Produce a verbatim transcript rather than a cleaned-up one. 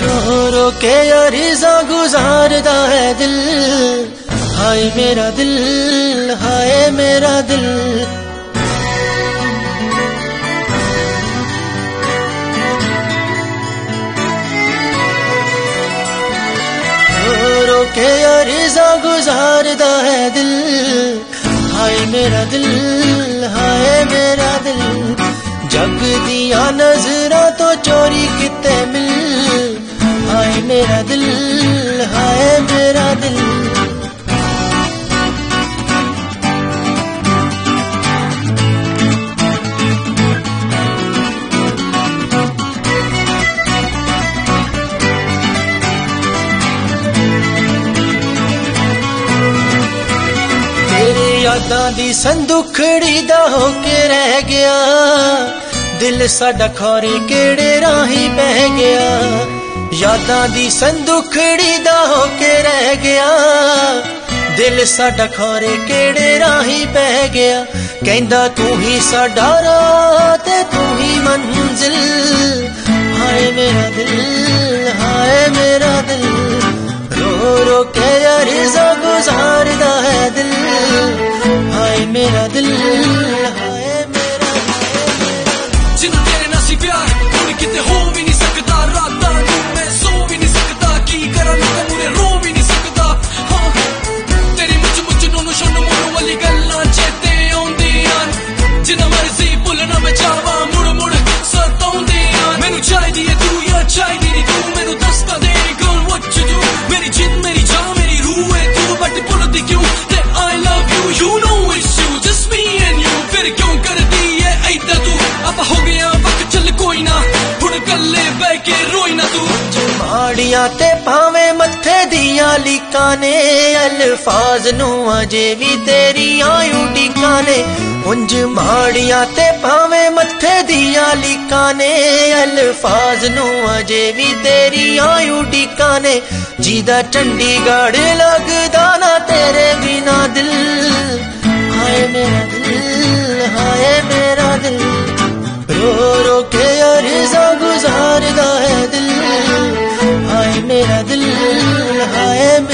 रो रो के अरज़ा गुजारदा है दिल, हाय मेरा दिल, हाय मेरा दिल। रो रो के अरज़ा गुजारदा है दिल, हाय मेरा दिल, हाय मेरा दिल। जग दिया नजरा तो चोरी किते मिल, हाय मेरा दिल, हाय मेरा दिल। तेरे यादां दी संदुखड़ी दा होके रह गया, दिल साडा खौरे केड़े राही बह गया। यादां दी संदुखड़ी दा होके रह गया, दिल साडा खौरे केड़े राही बह गया। कहंदा तू ही साडा राह ते तू ही मंजिल, हाय मेरा दिल, हाय मेरा दिल। रो रो के अरज़ा गुजारदा है दिल, हाय मेरा दिल, हाय मेरा दिल। जिन्ना तेरे नाल सी प्यार हुण किते हो भी नहीं सकदा, रातां नूं मैं सो भी नहीं सकदा, की करां मैं मुरे रो भी नहीं सकदा। हाँ तेरी मुझ मुझ नूनू शोनू मोनू वाली गल्लां चेते आउंदियां, जिन्ना मर्जी भुलना मैं चाहवां मुड़ मुड़ सताउंदियां। मैनू चाहिदी है तू या चाहिदी नहीं तू, मैनू दसदा दे गर्ल व्हाट टू डू। मेरी जिद मेरी जान मेरी रूह है तू, बट भुलदी क्यों ते I love you, you know it's you just me and you. फिर क्यों करदी है ऐदा तू, अब हो गया वक्त चल कोई ना, हुण कल्ले बह के रोई ना तू। माड़ियां ते भावे मत्थे दियां लीकां ने, अल्फाज नूं अजे भी तेरी आयूं टीकां ने। उंज माड़ियां ते भावे मत्थे दियां लीकां ने, अल्फाज नूं अजे भी तेरी आयूं टीकां ने। जीदा चंडीगढ़ लगदा ना तेरे बिना दिल, हाय मेरा दिल, हाय मेरा दिल। रो रो के अरज़ा गुजारदा है दिल, हाय मेरा दिल, हाय